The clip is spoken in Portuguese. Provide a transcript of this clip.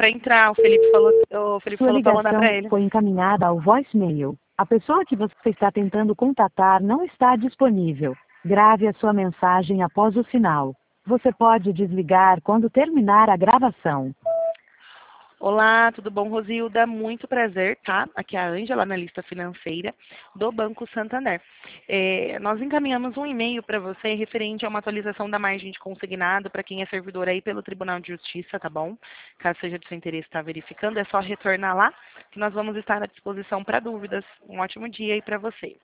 para entrar. O Felipe Sua falou para mandar ligação para ele. foi encaminhada ao voicemail. A pessoa que você está tentando contatar não está disponível. Grave a sua mensagem após o sinal. Você pode desligar quando terminar a gravação. Olá, tudo bom, Rosilda? Muito prazer, tá? Aqui é a Ângela, analista financeira do Banco Santander. Nós encaminhamos um e-mail para você referente a uma atualização da margem de consignado para quem é servidor aí pelo Tribunal de Justiça, tá bom? Caso seja de seu interesse estar verificando, é só retornar lá, que nós vamos estar à disposição para dúvidas. Um ótimo dia aí para você.